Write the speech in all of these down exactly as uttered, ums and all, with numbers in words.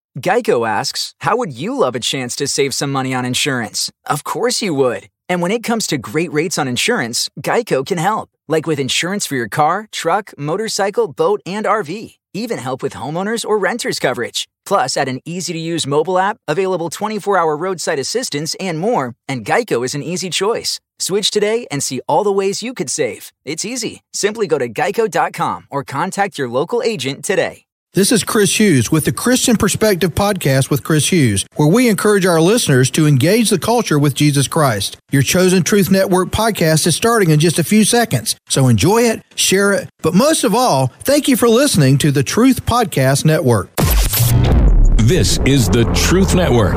Geico asks, how would you love a chance to save some money on insurance? Of course you would. And when it comes to great rates on insurance, Geico can help. Like with insurance for your car, truck, motorcycle, boat, and R V. Even help with homeowners or renters coverage. Plus, add an easy-to-use mobile app, available twenty-four hour roadside assistance, and more, and Geico is an easy choice. Switch today and see all the ways you could save. It's easy. Simply go to geico dot com or contact your local agent today. This is Chris Hughes with the Christian Perspective Podcast with Chris Hughes, where we encourage our listeners to engage the culture with Jesus Christ. Your Chosen Truth Network podcast is starting in just a few seconds, so enjoy it, share it, but most of all, thank you for listening to the Truth Podcast Network. This is the Truth Network.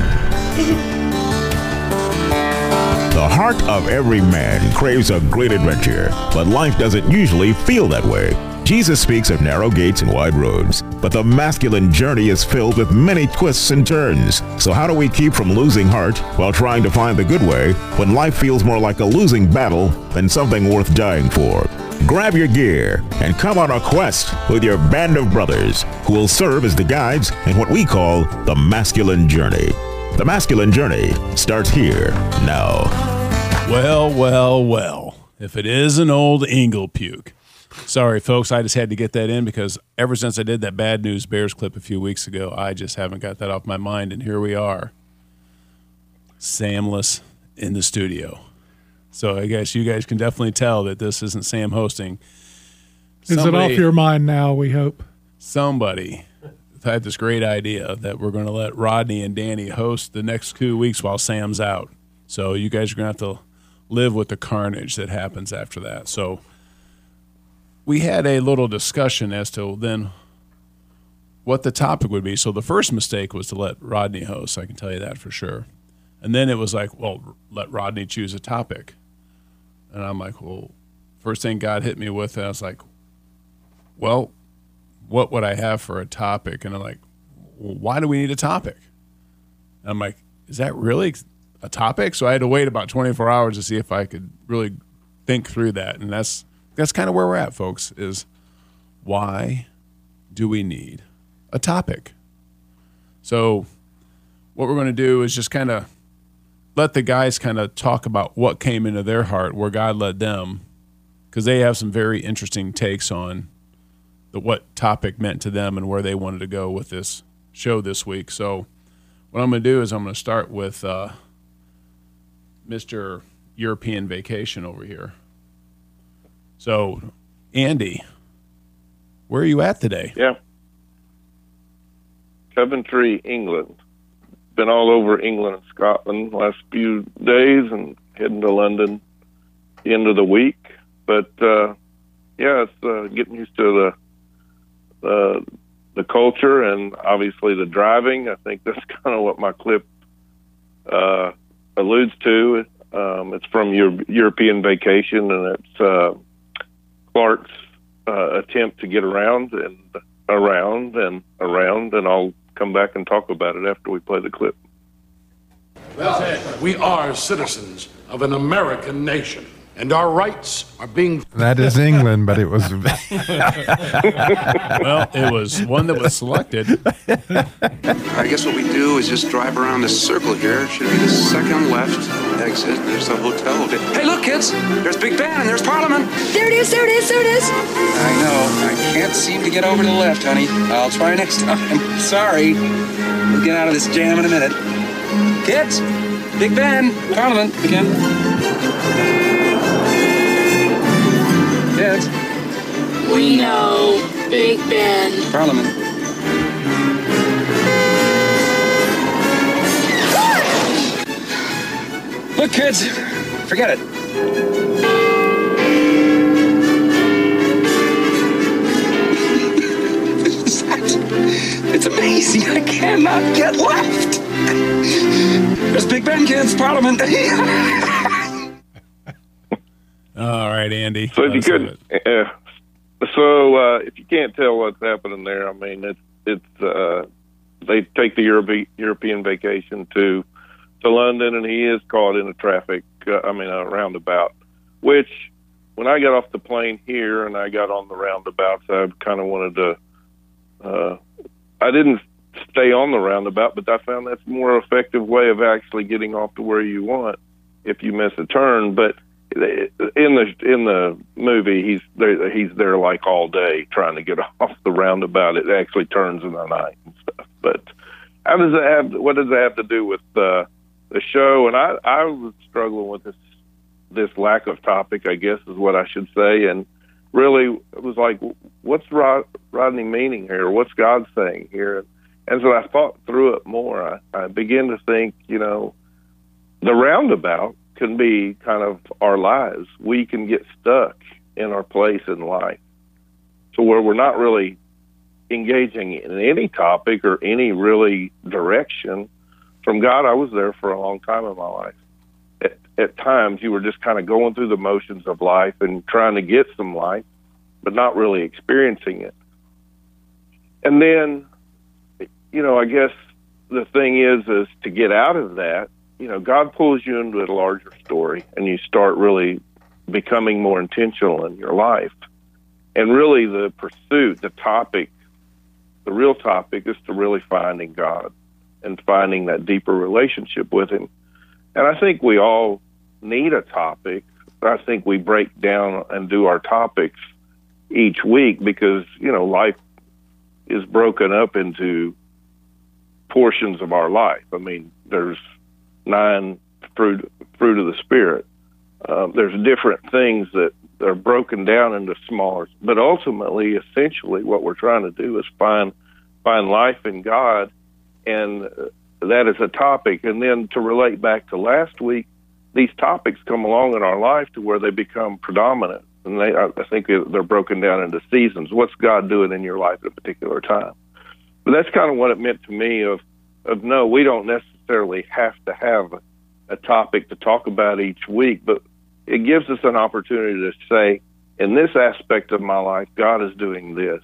The heart of every man craves a great adventure, but life doesn't usually feel that way. Jesus speaks of narrow gates and wide roads, but the masculine journey is filled with many twists and turns. So how do we keep from losing heart while trying to find the good way when life feels more like a losing battle than something worth dying for? Grab your gear and come on a quest with your band of brothers who will serve as the guides in what we call the masculine journey. The masculine journey starts here now. Well, well, well, if it is an old Ingle puke. Sorry, folks, I just had to get that in because ever since I did that Bad News Bears clip a few weeks ago, I just haven't got that off my mind, and here we are, Samless in the studio. So I guess you guys can definitely tell that this isn't Sam hosting. Is somebody, it off your mind now, we hope? Somebody had this great idea that we're going to let Rodney and Danny host the next two weeks while Sam's out. So you guys are going to have to live with the carnage that happens after that. So we had a little discussion as to then what the topic would be. So the first mistake was to let Rodney host, I can tell you that for sure. And then it was like, well, let Rodney choose a topic. And I'm like, well, first thing God hit me with, and I was like, well, what would I have for a topic? And I'm like, well, why do we need a topic? And I'm like, is that really a topic? So I had to wait about twenty-four hours to see if I could really think through that. And that's That's kind of where we're at, folks, is why do we need a topic? So what we're going to do is just kind of let the guys kind of talk about what came into their heart, where God led them, because they have some very interesting takes on the what topic meant to them and where they wanted to go with this show this week. So what I'm going to do is I'm going to start with uh, Mister European Vacation over here. So, Andy, where are you at today? Yeah. Coventry, England. Been all over England and Scotland the last few days and heading to London the end of the week. But, uh, yeah, it's uh, getting used to the, uh, the culture and obviously the driving. I think that's kind of what my clip uh, alludes to. Um, it's from your European Vacation, and it's uh, Clark's uh, attempt to get around and around and around, and I'll come back and talk about it after we play the clip. Well, we are citizens of an American nation, and our rights are being... That is England, but it was... Well, it was one that was selected. I guess what we do is just drive around this circle here. It should be the second left exit. There's the hotel. Hey, look, kids! There's Big Ben and there's Parliament! There it is, there it is, there it is! I know. I can't seem to get over to the left, honey. I'll try next time. Sorry. We'll get out of this jam in a minute. Kids! Big Ben! Parliament again. Kids. We know Big Ben. Parliament. Look, kids, forget it. It's amazing. I cannot get left. There's Big Ben, kids. Parliament. All right, Andy. So if you could, uh, so uh, if you can't tell what's happening there, I mean, it's it's uh, they take the Europe- European Vacation to to London, and he is caught in a traffic. Uh, I mean, a roundabout. Which, when I got off the plane here and I got on the roundabouts, I kind of wanted to. Uh, I didn't stay on the roundabout, but I found that's a more effective way of actually getting off to where you want if you miss a turn. But in the in the movie, he's there, he's there like all day trying to get off the roundabout. It actually turns in the night and stuff. But how does that have? What does that have to do with uh, the show? And I I was struggling with this this lack of topic, I guess is what I should say. And really, it was like, what's Rod, Rodney meaning here? What's God saying here? And so I thought through it more. I, I began to think, you know, the roundabout can be kind of our lives. We can get stuck in our place in life to where we're not really engaging in any topic or any really direction from God. I was there for a long time in my life. At, at times, you were just kind of going through the motions of life and trying to get some life, but not really experiencing it. And then, you know, I guess the thing is, is to get out of that, you know, God pulls you into a larger story and you start really becoming more intentional in your life. And really the pursuit, the topic, the real topic is to really finding God and finding that deeper relationship with Him. And I think we all need a topic. I think we break down and do our topics each week because, you know, life is broken up into portions of our life. I mean, there's nine fruit fruit of the Spirit. Uh, there's different things that are broken down into smaller, but ultimately, essentially, what we're trying to do is find find life in God, and that is a topic. And then to relate back to last week, these topics come along in our life to where they become predominant, and they I think they're broken down into seasons. What's God doing in your life at a particular time? But that's kind of what it meant to me of, of no, we don't necessarily have to have a, a topic to talk about each week, but it gives us an opportunity to say, in this aspect of my life, God is doing this,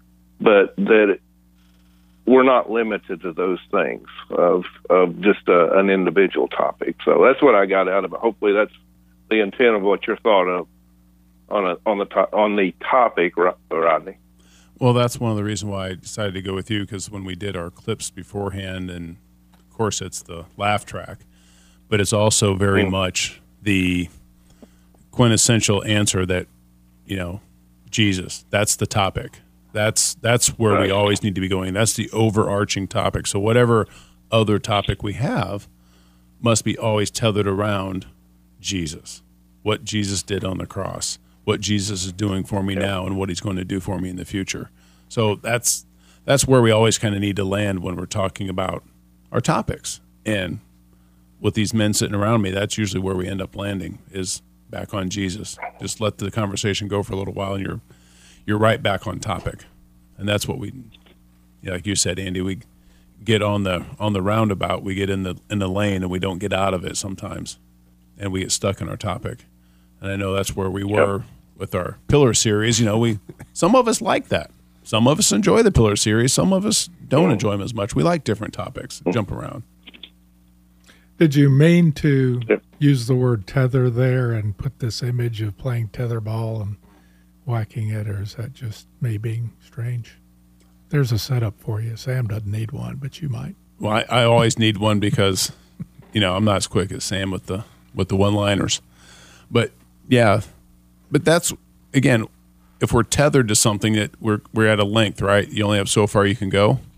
but that it, we're not limited to those things of of just a, an individual topic. So that's what I got out of it. Hopefully that's the intent of what you're thought of on a, on the to, on the topic, Rodney. Well, that's one of the reasons why I decided to go with you, because when we did our clips beforehand, and of course it's the laugh track, but it's also very mm. much the quintessential answer that, you know, Jesus, that's the topic. That's that's where right. we always need to be going. That's the overarching topic. So whatever other topic we have must be always tethered around Jesus, what Jesus did on the cross, what Jesus is doing for me now, and what He's going to do for me in the future. So that's that's where we always kind of need to land when we're talking about our topics. And with these men sitting around me, that's usually where we end up landing, is back on Jesus. Just let the conversation go for a little while, and you're you're right back on topic. And that's what we, yeah, like you said, Andy, we get on the on the roundabout, we get in the in the lane, and we don't get out of it sometimes, and we get stuck in our topic. And I know that's where we were yep. with our Pillar series. You know, we some of us like that. Some of us enjoy the Pillar series. Some of us don't enjoy them as much. We like different topics, jump around. Did you mean to yep. use the word tether there and put this image of playing tetherball and whacking it, or is that just me being strange? There's a setup for you. Sam doesn't need one, but you might. Well, I, I always need one because, you know, I'm not as quick as Sam with the with the one-liners. But yeah, but that's, again, if we're tethered to something that we're we're at a length, right? You only have so far you can go.